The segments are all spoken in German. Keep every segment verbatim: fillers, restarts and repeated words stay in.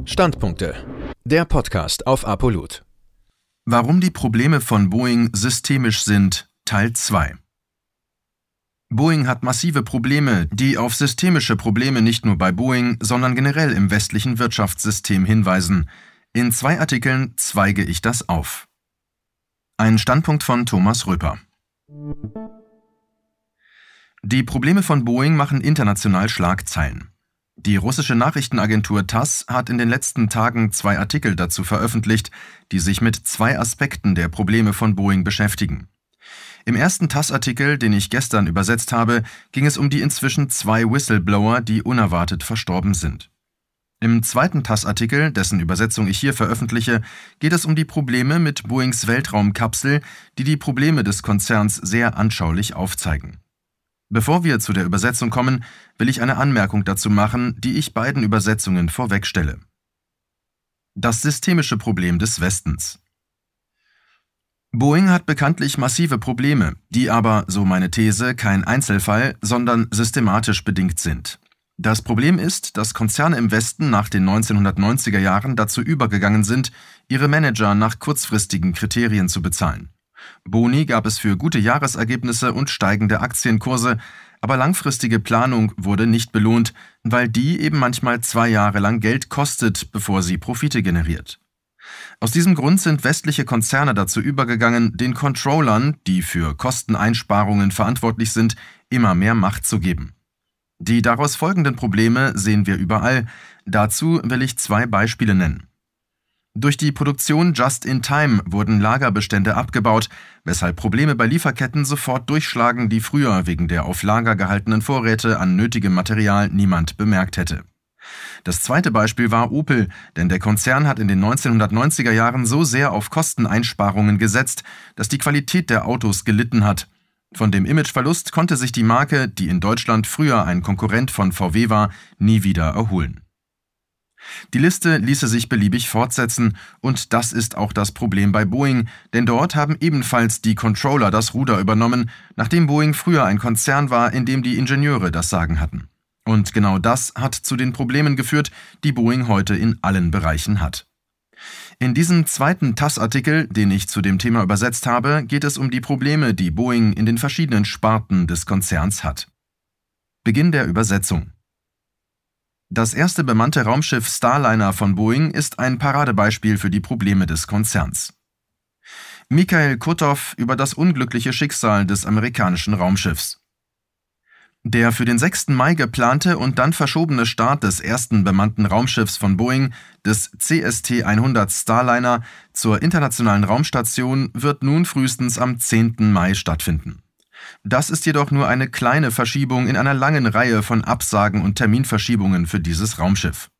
Standpunkte. Der Podcast auf Apollut. Warum die Probleme von Boeing systemisch sind, Teil zwei. Boeing hat massive Probleme, die auf systemische Probleme nicht nur bei Boeing, sondern generell im westlichen Wirtschaftssystem hinweisen. In zwei Artikeln zweige ich das auf. Ein Standpunkt von Thomas Röper. Die Probleme von Boeing machen international Schlagzeilen. Die russische Nachrichtenagentur TASS hat in den letzten Tagen zwei Artikel dazu veröffentlicht, die sich mit zwei Aspekten der Probleme von Boeing beschäftigen. Im ersten TASS-Artikel, den ich gestern übersetzt habe, ging es um die inzwischen zwei Whistleblower, die unerwartet verstorben sind. Im zweiten TASS-Artikel, dessen Übersetzung ich hier veröffentliche, geht es um die Probleme mit Boeings Weltraumkapsel, die die Probleme des Konzerns sehr anschaulich aufzeigen. Bevor wir zu der Übersetzung kommen, will ich eine Anmerkung dazu machen, die ich beiden Übersetzungen vorwegstelle. Das systemische Problem des Westens. Boeing hat bekanntlich massive Probleme, die aber, so meine These, kein Einzelfall, sondern systematisch bedingt sind. Das Problem ist, dass Konzerne im Westen nach den neunzehnhundertneunziger Jahren dazu übergegangen sind, ihre Manager nach kurzfristigen Kriterien zu bezahlen. Boni gab es für gute Jahresergebnisse und steigende Aktienkurse, aber langfristige Planung wurde nicht belohnt, weil die eben manchmal zwei Jahre lang Geld kostet, bevor sie Profite generiert. Aus diesem Grund sind westliche Konzerne dazu übergegangen, den Controllern, die für Kosteneinsparungen verantwortlich sind, immer mehr Macht zu geben. Die daraus folgenden Probleme sehen wir überall. Dazu will ich zwei Beispiele nennen. Durch die Produktion Just-in-Time wurden Lagerbestände abgebaut, weshalb Probleme bei Lieferketten sofort durchschlagen, die früher wegen der auf Lager gehaltenen Vorräte an nötigem Material niemand bemerkt hätte. Das zweite Beispiel war Opel, denn der Konzern hat in den neunzehnhundertneunziger Jahren so sehr auf Kosteneinsparungen gesetzt, dass die Qualität der Autos gelitten hat. Von dem Imageverlust konnte sich die Marke, die in Deutschland früher ein Konkurrent von V W war, nie wieder erholen. Die Liste ließe sich beliebig fortsetzen, und das ist auch das Problem bei Boeing, denn dort haben ebenfalls die Controller das Ruder übernommen, nachdem Boeing früher ein Konzern war, in dem die Ingenieure das Sagen hatten. Und genau das hat zu den Problemen geführt, die Boeing heute in allen Bereichen hat. In diesem zweiten TASS-Artikel, den ich zu dem Thema übersetzt habe, geht es um die Probleme, die Boeing in den verschiedenen Sparten des Konzerns hat. Beginn der Übersetzung. Das erste bemannte Raumschiff Starliner von Boeing ist ein Paradebeispiel für die Probleme des Konzerns. Mikhail Kotov über das unglückliche Schicksal des amerikanischen Raumschiffs. Der für den sechsten Mai geplante und dann verschobene Start des ersten bemannten Raumschiffs von Boeing, des C S T hundert Starliner, zur internationalen Raumstation wird nun frühestens am zehnten Mai stattfinden. Das ist jedoch nur eine kleine Verschiebung in einer langen Reihe von Absagen und Terminverschiebungen für dieses Raumschiff.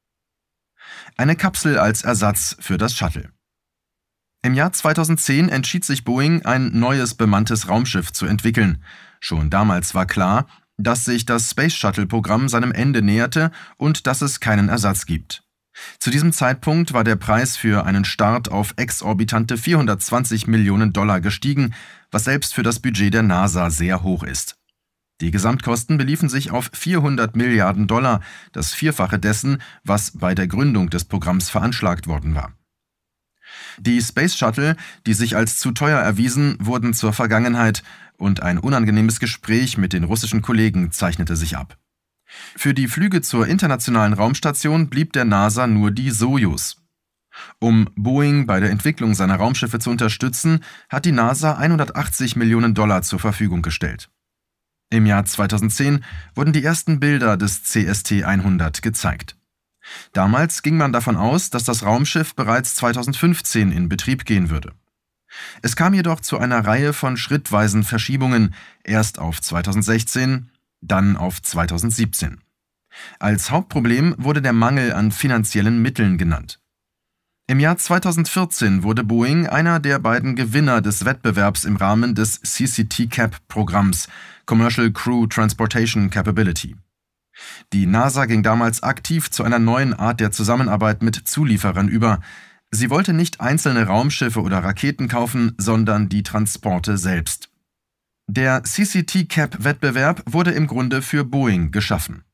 Eine Kapsel als Ersatz für das Shuttle. Im Jahr zweitausendzehn entschied sich Boeing, ein neues bemanntes Raumschiff zu entwickeln. Schon damals war klar, dass sich das Space Shuttle-Programm seinem Ende näherte und dass es keinen Ersatz gibt. Zu diesem Zeitpunkt war der Preis für einen Start auf exorbitante vierhundertzwanzig Millionen Dollar gestiegen, was selbst für das Budget der NASA sehr hoch ist. Die Gesamtkosten beliefen sich auf vierhundert Milliarden Dollar, das Vierfache dessen, was bei der Gründung des Programms veranschlagt worden war. Die Space Shuttle, die sich als zu teuer erwiesen, wurden zur Vergangenheit, und ein unangenehmes Gespräch mit den russischen Kollegen zeichnete sich ab. Für die Flüge zur internationalen Raumstation blieb der NASA nur die Sojus. Um Boeing bei der Entwicklung seiner Raumschiffe zu unterstützen, hat die NASA hundertachtzig Millionen Dollar zur Verfügung gestellt. Im Jahr zweitausendzehn wurden die ersten Bilder des C S T hundert gezeigt. Damals ging man davon aus, dass das Raumschiff bereits zweitausendfünfzehn in Betrieb gehen würde. Es kam jedoch zu einer Reihe von schrittweisen Verschiebungen, erst auf zweitausendsechzehn, dann auf zweitausendsiebzehn. Als Hauptproblem wurde der Mangel an finanziellen Mitteln genannt. Im Jahr zweitausendvierzehn wurde Boeing einer der beiden Gewinner des Wettbewerbs im Rahmen des C C T C A P-Programms, Commercial Crew Transportation Capability. Die NASA ging damals aktiv zu einer neuen Art der Zusammenarbeit mit Zulieferern über. Sie wollte nicht einzelne Raumschiffe oder Raketen kaufen, sondern die Transporte selbst. Der C C T C A P-Wettbewerb wurde im Grunde für Boeing geschaffen.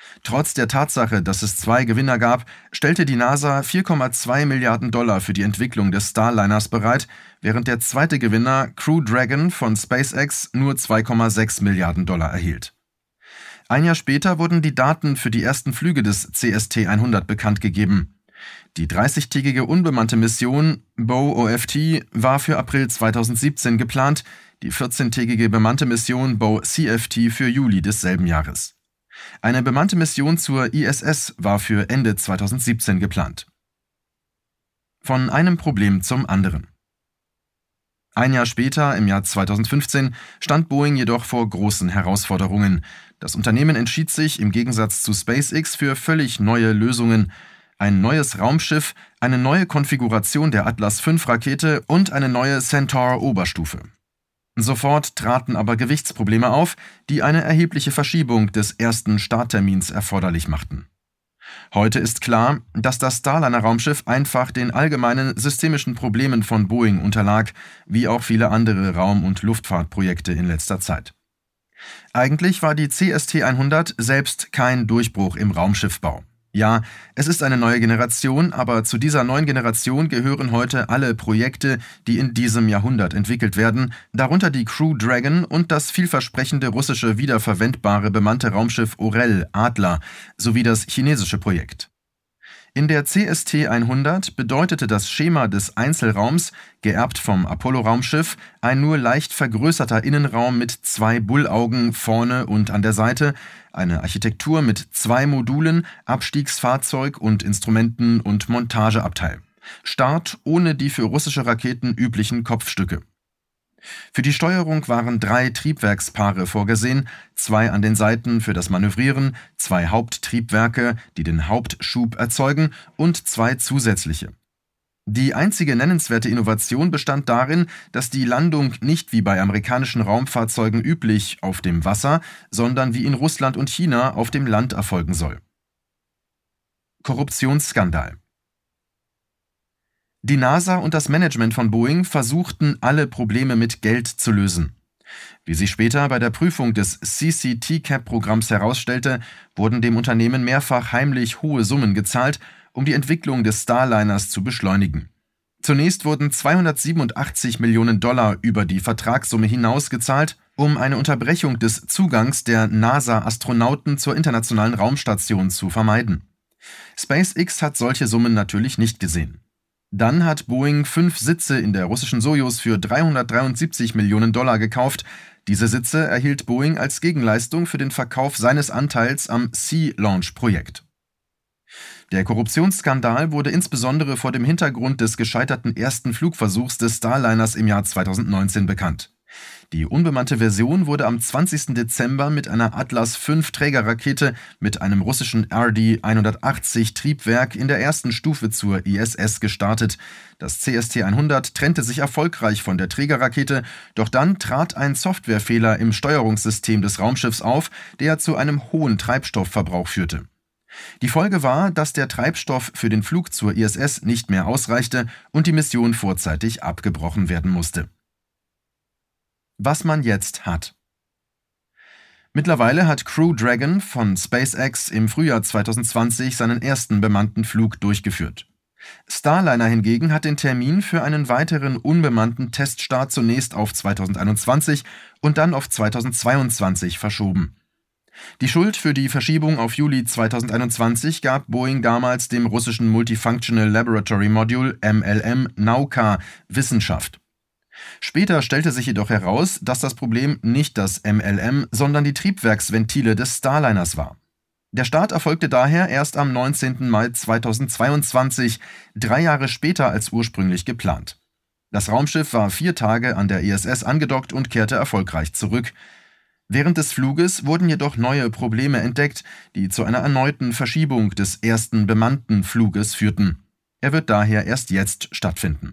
Trotz der Tatsache, dass es zwei Gewinner gab, stellte die NASA vier Komma zwei Milliarden Dollar für die Entwicklung des Starliners bereit, während der zweite Gewinner Crew Dragon von SpaceX nur zwei Komma sechs Milliarden Dollar erhielt. Ein Jahr später wurden die Daten für die ersten Flüge des C S T hundert bekannt gegeben. Die dreißigtägige unbemannte Mission Bow O F T war für April zweitausendsiebzehn geplant, die vierzehntägige bemannte Mission Bow C F T für Juli desselben Jahres. Eine bemannte Mission zur I S S war für Ende zweitausendsiebzehn geplant. Von einem Problem zum anderen. Ein Jahr später, im Jahr zweitausendfünfzehn, stand Boeing jedoch vor großen Herausforderungen. Das Unternehmen entschied sich im Gegensatz zu SpaceX für völlig neue Lösungen. Ein neues Raumschiff, eine neue Konfiguration der Atlas fünf Rakete und eine neue Centaur-Oberstufe. Sofort traten aber Gewichtsprobleme auf, die eine erhebliche Verschiebung des ersten Starttermins erforderlich machten. Heute ist klar, dass das Starliner-Raumschiff einfach den allgemeinen systemischen Problemen von Boeing unterlag, wie auch viele andere Raum- und Luftfahrtprojekte in letzter Zeit. Eigentlich war die C S T hundert selbst kein Durchbruch im Raumschiffbau. Ja, es ist eine neue Generation, aber zu dieser neuen Generation gehören heute alle Projekte, die in diesem Jahrhundert entwickelt werden, darunter die Crew Dragon und das vielversprechende russische wiederverwendbare bemannte Raumschiff Orel Adler sowie das chinesische Projekt. In der C S T hundert bedeutete das Schema des Einzelraums, geerbt vom Apollo-Raumschiff, ein nur leicht vergrößerter Innenraum mit zwei Bullaugen vorne und an der Seite, eine Architektur mit zwei Modulen, Abstiegsfahrzeug und Instrumenten- und Montageabteil. Start ohne die für russische Raketen üblichen Kopfstücke. Für die Steuerung waren drei Triebwerkspaare vorgesehen, zwei an den Seiten für das Manövrieren, zwei Haupttriebwerke, die den Hauptschub erzeugen, und zwei zusätzliche. Die einzige nennenswerte Innovation bestand darin, dass die Landung nicht wie bei amerikanischen Raumfahrzeugen üblich auf dem Wasser, sondern wie in Russland und China auf dem Land erfolgen soll. Korruptionsskandal. Die NASA und das Management von Boeing versuchten, alle Probleme mit Geld zu lösen. Wie sich später bei der Prüfung des C C T C A P-Programms herausstellte, wurden dem Unternehmen mehrfach heimlich hohe Summen gezahlt, um die Entwicklung des Starliners zu beschleunigen. Zunächst wurden zweihundertsiebenundachtzig Millionen Dollar über die Vertragssumme hinaus gezahlt, um eine Unterbrechung des Zugangs der NASA-Astronauten zur internationalen Raumstation zu vermeiden. SpaceX hat solche Summen natürlich nicht gesehen. Dann hat Boeing fünf Sitze in der russischen Sojus für dreihundertdreiundsiebzig Millionen Dollar gekauft. Diese Sitze erhielt Boeing als Gegenleistung für den Verkauf seines Anteils am Sea-Launch-Projekt. Der Korruptionsskandal wurde insbesondere vor dem Hintergrund des gescheiterten ersten Flugversuchs des Starliners im Jahr zweitausendneunzehn bekannt. Die unbemannte Version wurde am zwanzigsten Dezember mit einer Atlas fünf Trägerrakete mit einem russischen R D hundertachtzig Triebwerk in der ersten Stufe zur I S S gestartet. Das C S T hundert trennte sich erfolgreich von der Trägerrakete, doch dann trat ein Softwarefehler im Steuerungssystem des Raumschiffs auf, der zu einem hohen Treibstoffverbrauch führte. Die Folge war, dass der Treibstoff für den Flug zur I S S nicht mehr ausreichte und die Mission vorzeitig abgebrochen werden musste. Was man jetzt hat. Mittlerweile hat Crew Dragon von SpaceX im Frühjahr zweitausendzwanzig seinen ersten bemannten Flug durchgeführt. Starliner hingegen hat den Termin für einen weiteren unbemannten Teststart zunächst auf zweitausendeinundzwanzig und dann auf zweitausendzweiundzwanzig verschoben. Die Schuld für die Verschiebung auf Juli zweitausendeinundzwanzig gab Boeing damals dem russischen Multifunctional Laboratory Module M L M Nauka Wissenschaft. Später stellte sich jedoch heraus, dass das Problem nicht das M L M, sondern die Triebwerksventile des Starliners war. Der Start erfolgte daher erst am neunzehnten Mai zweitausendzweiundzwanzig, drei Jahre später als ursprünglich geplant. Das Raumschiff war vier Tage an der I S S angedockt und kehrte erfolgreich zurück. Während des Fluges wurden jedoch neue Probleme entdeckt, die zu einer erneuten Verschiebung des ersten bemannten Fluges führten. Er wird daher erst jetzt stattfinden.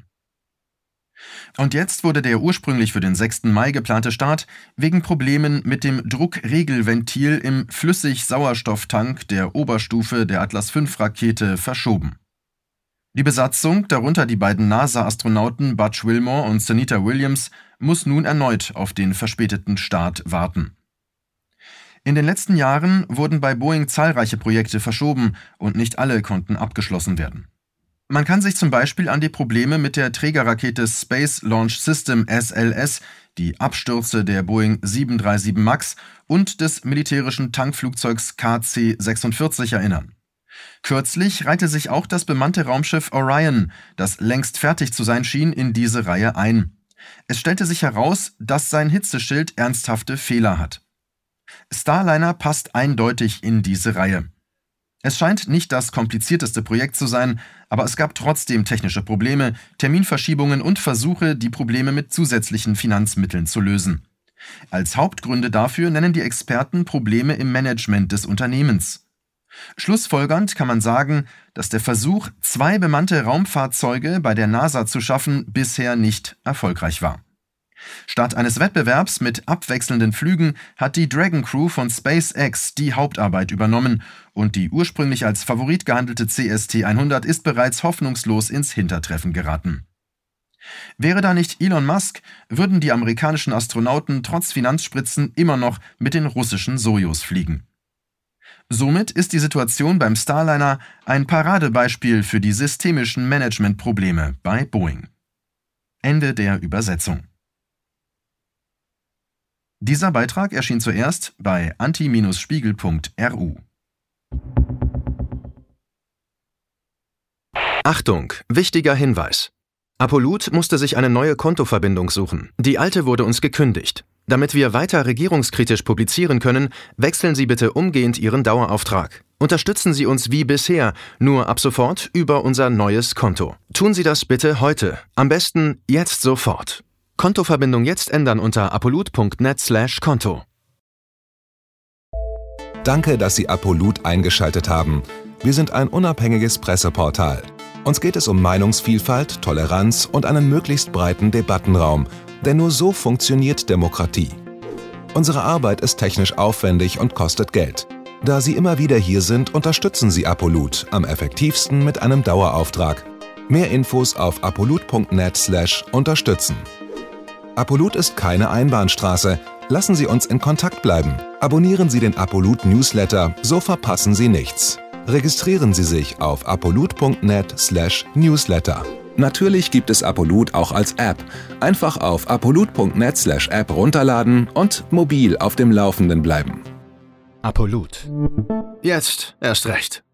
Und jetzt wurde der ursprünglich für den sechsten Mai geplante Start wegen Problemen mit dem Druckregelventil im Flüssig-Sauerstofftank der Oberstufe der Atlas fünf Rakete verschoben. Die Besatzung, darunter die beiden NASA-Astronauten Butch Wilmore und Sunita Williams, muss nun erneut auf den verspäteten Start warten. In den letzten Jahren wurden bei Boeing zahlreiche Projekte verschoben und nicht alle konnten abgeschlossen werden. Man kann sich zum Beispiel an die Probleme mit der Trägerrakete Space Launch System S L S, die Abstürze der Boeing sieben drei sieben MAX und des militärischen Tankflugzeugs K C sechsundvierzig erinnern. Kürzlich reihte sich auch das bemannte Raumschiff Orion, das längst fertig zu sein schien, in diese Reihe ein. Es stellte sich heraus, dass sein Hitzeschild ernsthafte Fehler hat. Starliner passt eindeutig in diese Reihe. Es scheint nicht das komplizierteste Projekt zu sein, aber es gab trotzdem technische Probleme, Terminverschiebungen und Versuche, die Probleme mit zusätzlichen Finanzmitteln zu lösen. Als Hauptgründe dafür nennen die Experten Probleme im Management des Unternehmens. Schlussfolgernd kann man sagen, dass der Versuch, zwei bemannte Raumfahrzeuge bei der NASA zu schaffen, bisher nicht erfolgreich war. Statt eines Wettbewerbs mit abwechselnden Flügen hat die Dragon Crew von SpaceX die Hauptarbeit übernommen und die ursprünglich als Favorit gehandelte C S T hundert ist bereits hoffnungslos ins Hintertreffen geraten. Wäre da nicht Elon Musk, würden die amerikanischen Astronauten trotz Finanzspritzen immer noch mit den russischen Sojus fliegen. Somit ist die Situation beim Starliner ein Paradebeispiel für die systemischen Managementprobleme bei Boeing. Ende der Übersetzung. Dieser Beitrag erschien zuerst bei anti Bindestrich spiegel Punkt r u. Achtung, wichtiger Hinweis. Apollut musste sich eine neue Kontoverbindung suchen. Die alte wurde uns gekündigt. Damit wir weiter regierungskritisch publizieren können, wechseln Sie bitte umgehend Ihren Dauerauftrag. Unterstützen Sie uns wie bisher, nur ab sofort über unser neues Konto. Tun Sie das bitte heute. Am besten jetzt sofort. Kontoverbindung jetzt ändern unter apollut punkt net slash Konto. Danke, dass Sie Apollut eingeschaltet haben. Wir sind ein unabhängiges Presseportal. Uns geht es um Meinungsvielfalt, Toleranz und einen möglichst breiten Debattenraum, denn nur so funktioniert Demokratie. Unsere Arbeit ist technisch aufwendig und kostet Geld. Da Sie immer wieder hier sind, unterstützen Sie Apollut am effektivsten mit einem Dauerauftrag. Mehr Infos auf apollut punkt net slash unterstützen. Apollut ist keine Einbahnstraße. Lassen Sie uns in Kontakt bleiben. Abonnieren Sie den Apollut Newsletter, so verpassen Sie nichts. Registrieren Sie sich auf apollut punkt net slash newsletter. Natürlich gibt es Apollut auch als App. Einfach auf apollut punkt net slash app runterladen und mobil auf dem Laufenden bleiben. Apollut. Jetzt erst recht.